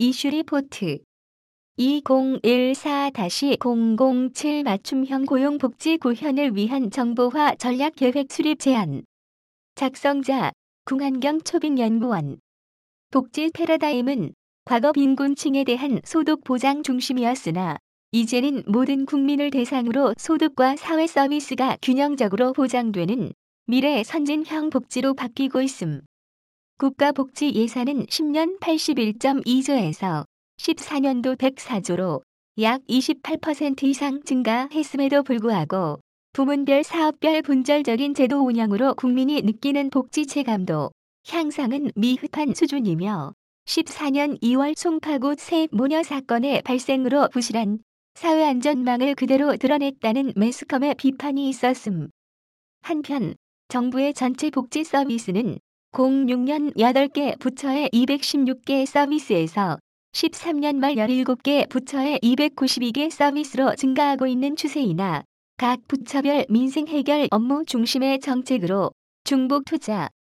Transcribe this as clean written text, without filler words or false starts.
이슈 리포트 2014-007 맞춤형 고용복지 구현을 위한 정보화 전략계획 수립 제안. 작성자 궁한경 초빙연구원. 복지 패러다임은 과거 빈곤층에 대한 소득 보장 중심이었으나 이제는 모든 국민을 대상으로 소득과 사회 서비스가 균형적으로 보장되는 미래 선진형 복지로 바뀌고 있음. 국가복지 예산은 10년 81.2조에서 14년도 104조로 약 28% 이상 증가했음에도 불구하고 부문별 사업별 분절적인 제도 운영으로 국민이 느끼는 복지 체감도 향상은 미흡한 수준이며 14년 2월 송파구 새 모녀 사건의 발생으로 부실한 사회안전망을 그대로 드러냈다는 매스컴의 비판이 있었음. 한편 정부의 전체 복지 서비스는 06년 8개 부처의 216개 서비스에서 13년 말 17개 부처의 292개 서비스로 증가하고 있는 추세이나 각 부처별 민생 해결 업무 중심의 정책으로 중복 투자,